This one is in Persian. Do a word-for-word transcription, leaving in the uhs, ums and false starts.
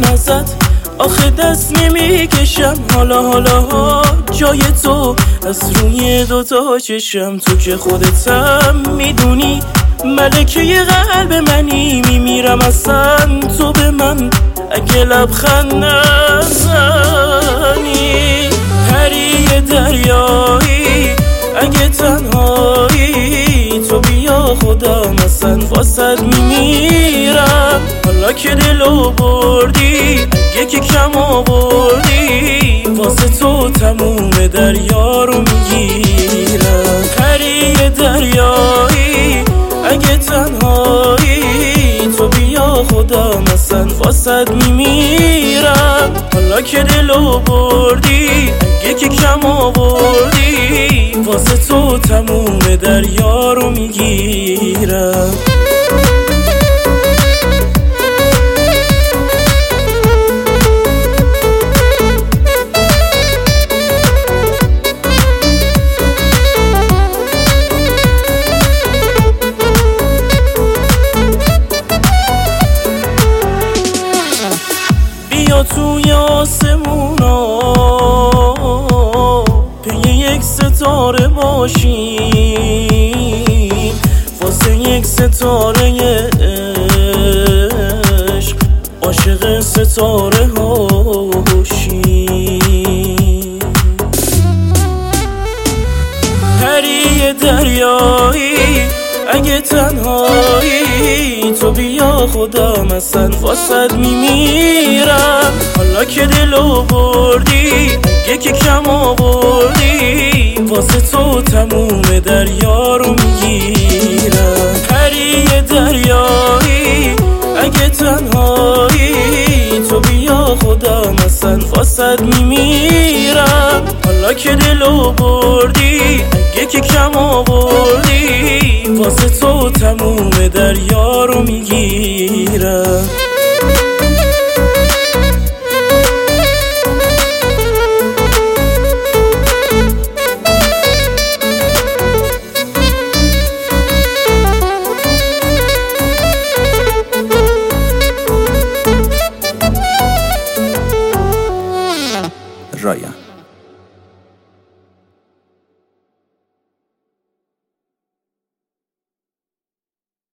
ازت، آخه دست نمیکشم. حالا حالا جای تو از روی دوتا چشم، تو که خودتم میدونی ملکه قلب منی. میمیرم اصلا تو به من اگه لبخند نزنی. پری دریایی اگه تنهایی، تو بیا خودم اصلا واسد میمیرم. حالا که دلو بردی اگه که کم آوردی، واسه تو تموم دریا رو میگیرم. پری دریایی اگه تنهایی، تو بیا خودم اصلا واسد میمیرم. حالا که دلو بردی اگه که کم آوردی، واسه تو تموم دریا رو میگیرم. بیا توی آسمونا پی یک ستاره باشیم، واسه یک ستاره عشق عاشق ستاره هاشیم. پری دریایی اگه تنهایی، تو بیا خودم اصلا واسد میمیرم. حالا که دلو بردی اگه که کم آوردی، واسه تو تموم دریا رو میگیرم. پری دریایی اگه تنهایی، تو بیا خودم اصلا واسد میمیرم. حالا که دلو بردی اگه که کم آوردی، واسه تو تموم دریا رو میگیرم.